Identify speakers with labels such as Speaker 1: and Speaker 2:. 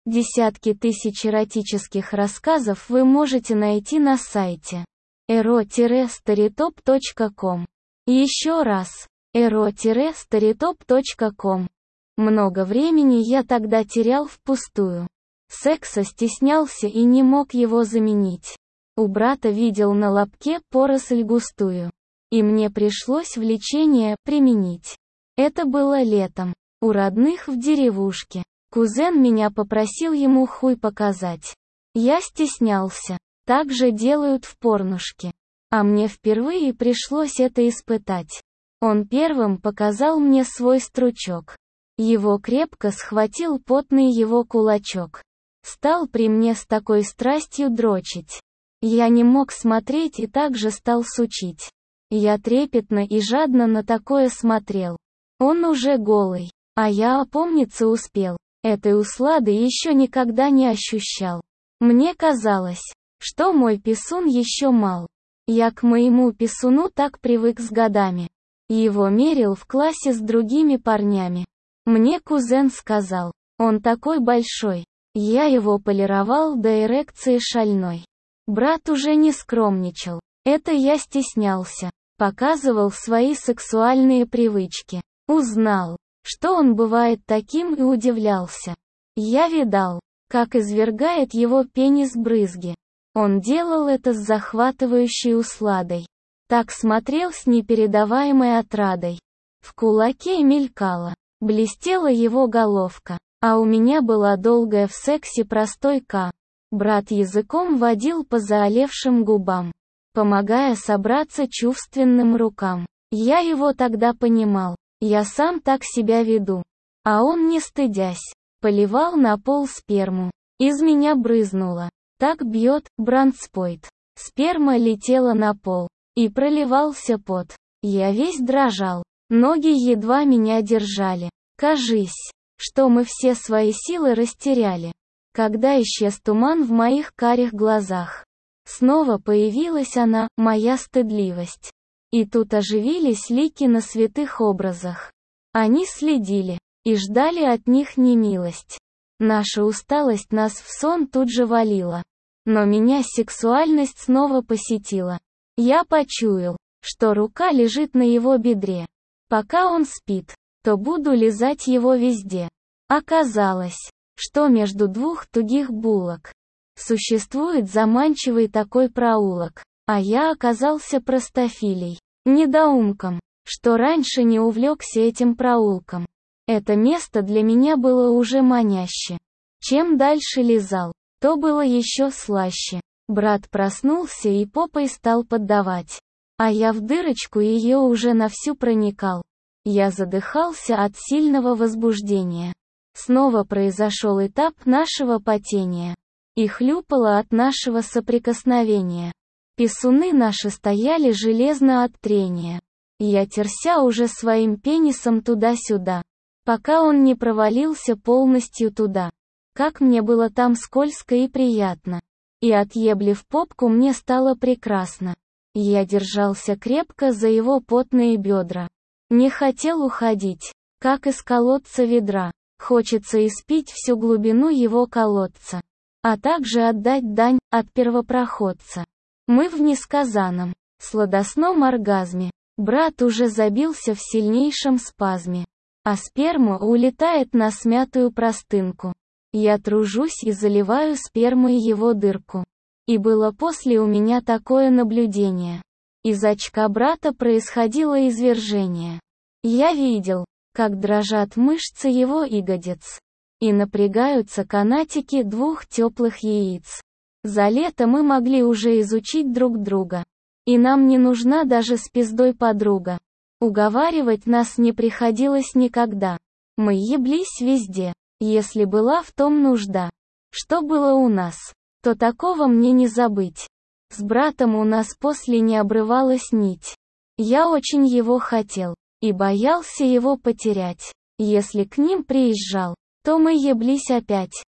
Speaker 1: Десятки тысяч эротических рассказов вы можете найти на сайте ero-storytop.com. Еще раз, ero-storytop.com. Много времени я тогда терял впустую. Секса стеснялся и не мог его заменить. У брата видел на лобке поросль густую. И мне пришлось влечение применить. Это было летом. У родных в деревушке. Кузен меня попросил ему хуй показать. Я стеснялся. Так же делают в порнушке. А мне впервые пришлось это испытать. Он первым показал мне свой стручок. Его крепко схватил потный его кулачок. Стал при мне с такой страстью дрочить. Я не мог смотреть и также стал сучить. Я трепетно и жадно на такое смотрел. Он уже голый, а я опомниться успел. Этой услады еще никогда не ощущал. Мне казалось, что мой писун еще мал. Я к моему писуну так привык с годами. Его мерил в классе с другими парнями. Мне кузен сказал, он такой большой. Я его полировал до эрекции шальной. Брат уже не скромничал. Это я стеснялся. Показывал свои сексуальные привычки. Узнал, что он бывает таким, и удивлялся. Я видал, как извергает его пенис брызги. Он делал это с захватывающей усладой. Так смотрел с непередаваемой отрадой. В кулаке мелькала, блестела его головка. А у меня была долгая в сексе простойка. Брат языком водил по заолевшим губам, помогая собраться чувственным рукам. Я его тогда понимал. Я сам так себя веду. А он, не стыдясь, поливал на пол сперму. Из меня брызнуло. Так бьет бранспойт. Сперма летела на пол. И проливался пот. Я весь дрожал. Ноги едва меня держали. Кажись, что мы все свои силы растеряли. Когда исчез туман в моих карих глазах. Снова появилась она, моя стыдливость. И тут оживились лики на святых образах. Они следили, и ждали от них немилость. Наша усталость нас в сон тут же валила. Но меня сексуальность снова посетила. Я почуял, что рука лежит на его бедре. Пока он спит, то буду лизать его везде. Оказалось, что между двух тугих булок существует заманчивый такой проулок, а я оказался простофилей, недоумком, что раньше не увлекся этим проулком. Это место для меня было уже маняще. Чем дальше лизал, то было еще слаще. Брат проснулся и попой стал поддавать. А я в дырочку ее уже на всю проникал. Я задыхался от сильного возбуждения. Снова произошел этап нашего потения. И хлюпало от нашего соприкосновения. Писуны наши стояли железно от трения. Я терся уже своим пенисом туда-сюда, пока он не провалился полностью туда. Как мне было там скользко и приятно. И отъеблив попку, мне стало прекрасно. Я держался крепко за его потные бедра. Не хотел уходить, как из колодца ведра. Хочется испить всю глубину его колодца. А также отдать дань от первопроходца. Мы в несказанном, сладостном оргазме. Брат уже забился в сильнейшем спазме. А сперма улетает на смятую простынку. Я тружусь и заливаю спермой его дырку. И было после у меня такое наблюдение. Из очка брата происходило извержение. Я видел, как дрожат мышцы его ягодиц. И напрягаются канатики двух теплых яиц. За лето мы могли уже изучить друг друга. И нам не нужна даже с пиздой подруга. Уговаривать нас не приходилось никогда. Мы еблись везде, если была в том нужда. Что было у нас, то такого мне не забыть. С братом у нас после не обрывалась нить. Я очень его хотел. И боялся его потерять. Если к ним приезжал, то мы еблись опять.